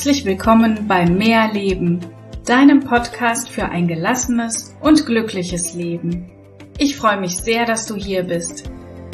Herzlich willkommen bei Mehr Leben, deinem Podcast für ein gelassenes und glückliches Leben. Ich freue mich sehr, dass du hier bist.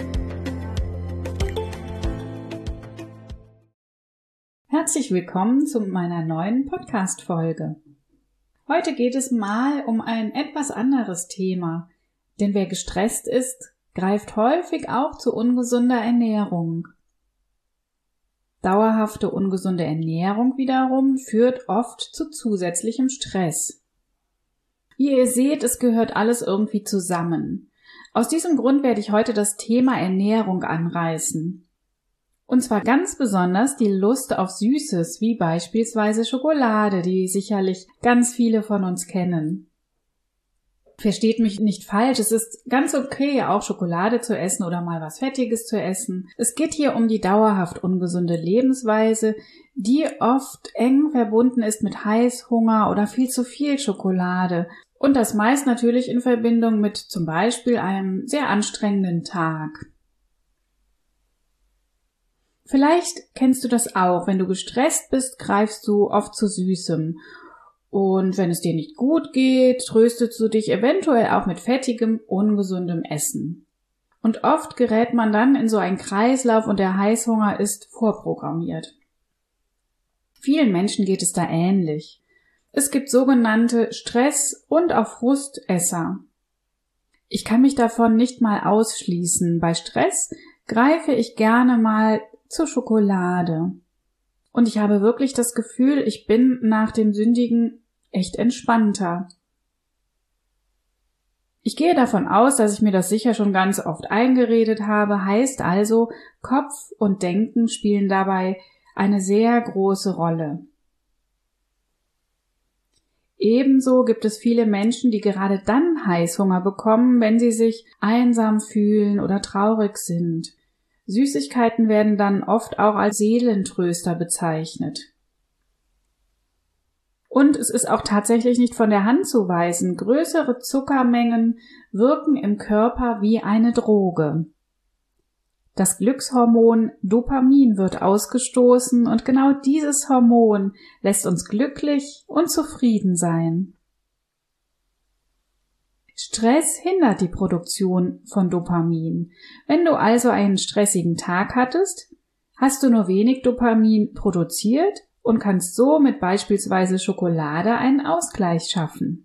Herzlich willkommen zu meiner neuen Podcast-Folge. Heute geht es mal um ein etwas anderes Thema, denn wer gestresst ist, greift häufig auch zu ungesunder Ernährung. Dauerhafte ungesunde Ernährung wiederum führt oft zu zusätzlichem Stress. Wie ihr seht, es gehört alles irgendwie zusammen. Aus diesem Grund werde ich heute das Thema Ernährung anreißen. Und zwar ganz besonders die Lust auf Süßes, wie beispielsweise Schokolade, die sicherlich ganz viele von uns kennen. Versteht mich nicht falsch, es ist ganz okay, auch Schokolade zu essen oder mal was Fettiges zu essen. Es geht hier um die dauerhaft ungesunde Lebensweise, die oft eng verbunden ist mit Heißhunger oder viel zu viel Schokolade. Und das meist natürlich in Verbindung mit zum Beispiel einem sehr anstrengenden Tag. Vielleicht kennst du das auch, wenn du gestresst bist, greifst du oft zu Süßem. Und wenn es dir nicht gut geht, tröstest du dich eventuell auch mit fettigem, ungesundem Essen. Und oft gerät man dann in so einen Kreislauf und der Heißhunger ist vorprogrammiert. Vielen Menschen geht es da ähnlich. Es gibt sogenannte Stress- und auch Frustesser. Ich kann mich davon nicht mal ausschließen. Bei Stress greife ich gerne mal zur Schokolade. Und ich habe wirklich das Gefühl, ich bin nach dem Sündigen echt entspannter. Ich gehe davon aus, dass ich mir das sicher schon ganz oft eingeredet habe, heißt also, Kopf und Denken spielen dabei eine sehr große Rolle. Ebenso gibt es viele Menschen, die gerade dann Heißhunger bekommen, wenn sie sich einsam fühlen oder traurig sind. Süßigkeiten werden dann oft auch als Seelentröster bezeichnet. Und es ist auch tatsächlich nicht von der Hand zu weisen, größere Zuckermengen wirken im Körper wie eine Droge. Das Glückshormon Dopamin wird ausgestoßen und genau dieses Hormon lässt uns glücklich und zufrieden sein. Stress hindert die Produktion von Dopamin. Wenn du also einen stressigen Tag hattest, hast du nur wenig Dopamin produziert und kannst so mit beispielsweise Schokolade einen Ausgleich schaffen.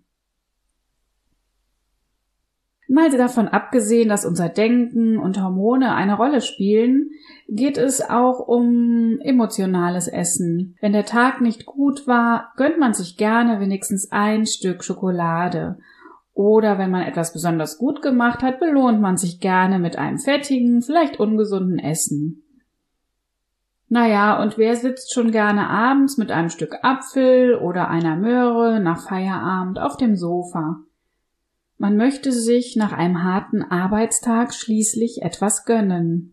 Mal davon abgesehen, dass unser Denken und Hormone eine Rolle spielen, geht es auch um emotionales Essen. Wenn der Tag nicht gut war, gönnt man sich gerne wenigstens ein Stück Schokolade. Oder wenn man etwas besonders gut gemacht hat, belohnt man sich gerne mit einem fettigen, vielleicht ungesunden Essen. Naja, und wer sitzt schon gerne abends mit einem Stück Apfel oder einer Möhre nach Feierabend auf dem Sofa? Man möchte sich nach einem harten Arbeitstag schließlich etwas gönnen.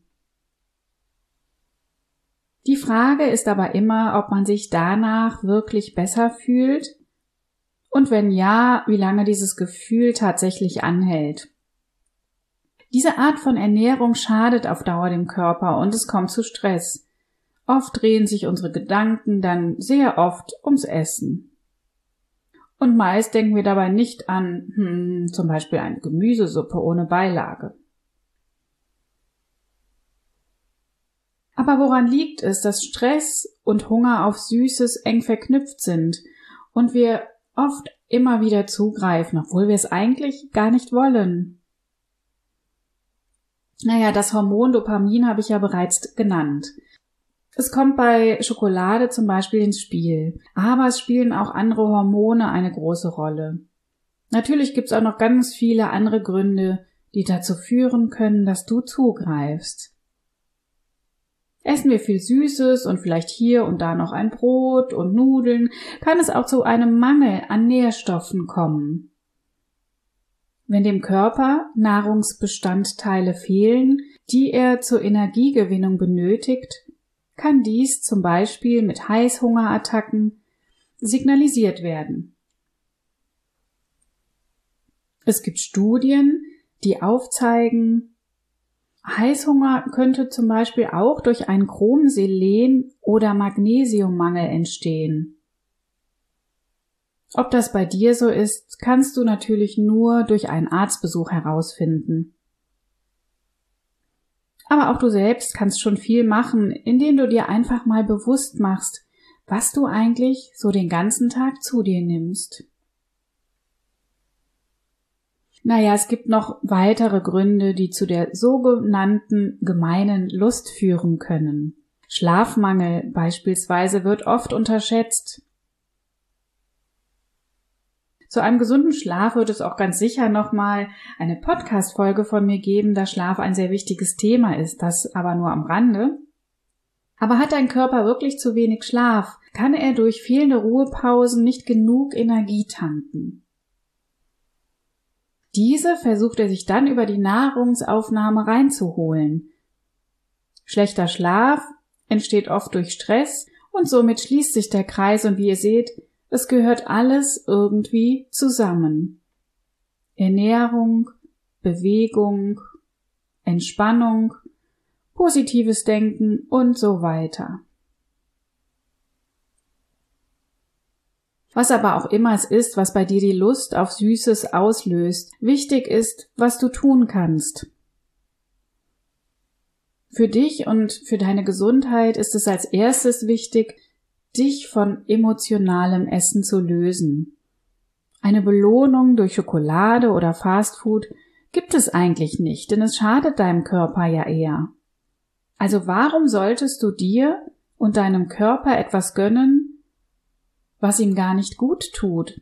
Die Frage ist aber immer, ob man sich danach wirklich besser fühlt und wenn ja, wie lange dieses Gefühl tatsächlich anhält. Diese Art von Ernährung schadet auf Dauer dem Körper und es kommt zu Stress. Oft drehen sich unsere Gedanken dann sehr oft ums Essen. Und meist denken wir dabei nicht an, zum Beispiel eine Gemüsesuppe ohne Beilage. Aber woran liegt es, dass Stress und Hunger auf Süßes eng verknüpft sind und wir oft immer wieder zugreifen, obwohl wir es eigentlich gar nicht wollen? Naja, das Hormon Dopamin habe ich ja bereits genannt. Es kommt bei Schokolade zum Beispiel ins Spiel, aber es spielen auch andere Hormone eine große Rolle. Natürlich gibt es auch noch ganz viele andere Gründe, die dazu führen können, dass du zugreifst. Essen wir viel Süßes und vielleicht hier und da noch ein Brot und Nudeln, kann es auch zu einem Mangel an Nährstoffen kommen. Wenn dem Körper Nahrungsbestandteile fehlen, die er zur Energiegewinnung benötigt, kann dies zum Beispiel mit Heißhungerattacken signalisiert werden. Es gibt Studien, die aufzeigen, Heißhunger könnte zum Beispiel auch durch einen Chrom-, Selen- oder Magnesiummangel entstehen. Ob das bei dir so ist, kannst du natürlich nur durch einen Arztbesuch herausfinden. Aber auch du selbst kannst schon viel machen, indem du dir einfach mal bewusst machst, was du eigentlich so den ganzen Tag zu dir nimmst. Naja, es gibt noch weitere Gründe, die zu der sogenannten gemeinen Lust führen können. Schlafmangel beispielsweise wird oft unterschätzt. Zu einem gesunden Schlaf wird es auch ganz sicher nochmal eine Podcast-Folge von mir geben, da Schlaf ein sehr wichtiges Thema ist, das aber nur am Rande. Aber hat dein Körper wirklich zu wenig Schlaf, kann er durch fehlende Ruhepausen nicht genug Energie tanken. Diese versucht er sich dann über die Nahrungsaufnahme reinzuholen. Schlechter Schlaf entsteht oft durch Stress und somit schließt sich der Kreis und wie ihr seht, es gehört alles irgendwie zusammen. Ernährung, Bewegung, Entspannung, positives Denken und so weiter. Was aber auch immer es ist, was bei dir die Lust auf Süßes auslöst, wichtig ist, was du tun kannst. Für dich und für deine Gesundheit ist es als erstes wichtig, dich von emotionalem Essen zu lösen. Eine Belohnung durch Schokolade oder Fastfood gibt es eigentlich nicht, denn es schadet deinem Körper ja eher. Also warum solltest du dir und deinem Körper etwas gönnen, was ihm gar nicht gut tut?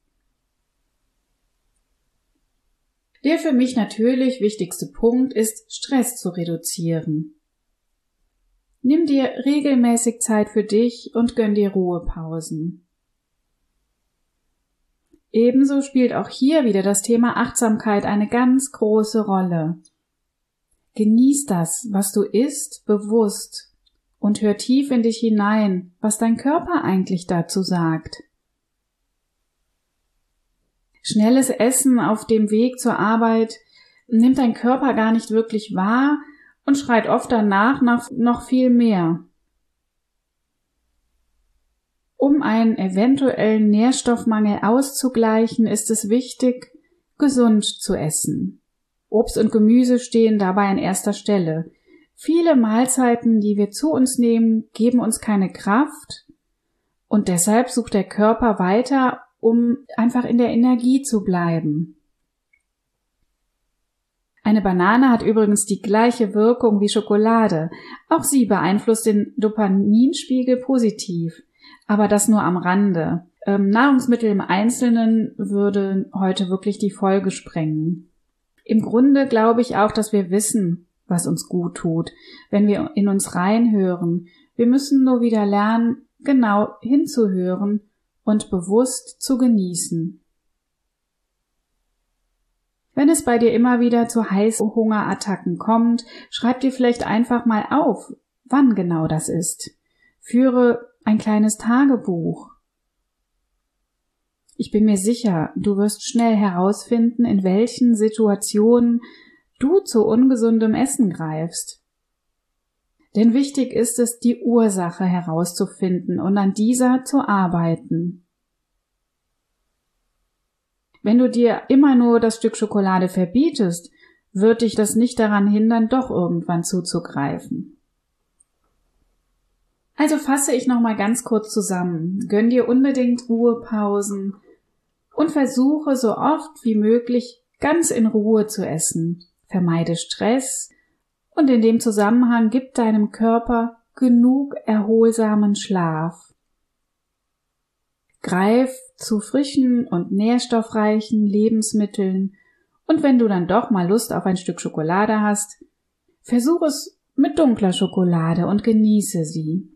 Der für mich natürlich wichtigste Punkt ist, Stress zu reduzieren. Nimm dir regelmäßig Zeit für dich und gönn dir Ruhepausen. Ebenso spielt auch hier wieder das Thema Achtsamkeit eine ganz große Rolle. Genieß das, was du isst, bewusst und hör tief in dich hinein, was dein Körper eigentlich dazu sagt. Schnelles Essen auf dem Weg zur Arbeit nimmt dein Körper gar nicht wirklich wahr und schreit oft danach nach noch viel mehr. Um einen eventuellen Nährstoffmangel auszugleichen, ist es wichtig, gesund zu essen. Obst und Gemüse stehen dabei an erster Stelle. Viele Mahlzeiten, die wir zu uns nehmen, geben uns keine Kraft und deshalb sucht der Körper weiter, um einfach in der Energie zu bleiben. Eine Banane hat übrigens die gleiche Wirkung wie Schokolade. Auch sie beeinflusst den Dopaminspiegel positiv, aber das nur am Rande. Nahrungsmittel im Einzelnen würde heute wirklich die Folge sprengen. Im Grunde glaube ich auch, dass wir wissen, was uns gut tut, wenn wir in uns reinhören. Wir müssen nur wieder lernen, genau hinzuhören und bewusst zu genießen. Wenn es bei dir immer wieder zu Heißhungerattacken kommt, schreib dir vielleicht einfach mal auf, wann genau das ist. Führe ein kleines Tagebuch. Ich bin mir sicher, du wirst schnell herausfinden, in welchen Situationen du zu ungesundem Essen greifst. Denn wichtig ist es, die Ursache herauszufinden und an dieser zu arbeiten. Wenn du dir immer nur das Stück Schokolade verbietest, wird dich das nicht daran hindern, doch irgendwann zuzugreifen. Also fasse ich nochmal ganz kurz zusammen. Gönn dir unbedingt Ruhepausen und versuche so oft wie möglich ganz in Ruhe zu essen. Vermeide Stress und in dem Zusammenhang gib deinem Körper genug erholsamen Schlaf. Greif zu frischen und nährstoffreichen Lebensmitteln und wenn du dann doch mal Lust auf ein Stück Schokolade hast, versuch es mit dunkler Schokolade und genieße sie.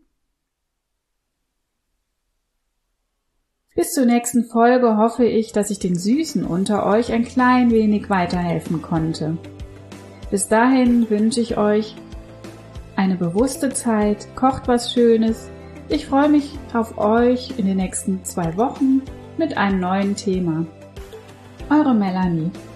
Bis zur nächsten Folge hoffe ich, dass ich den Süßen unter euch ein klein wenig weiterhelfen konnte. Bis dahin wünsche ich euch eine bewusste Zeit, kocht was Schönes. Ich freue mich auf euch in den nächsten 2 Wochen mit einem neuen Thema. Eure Melanie.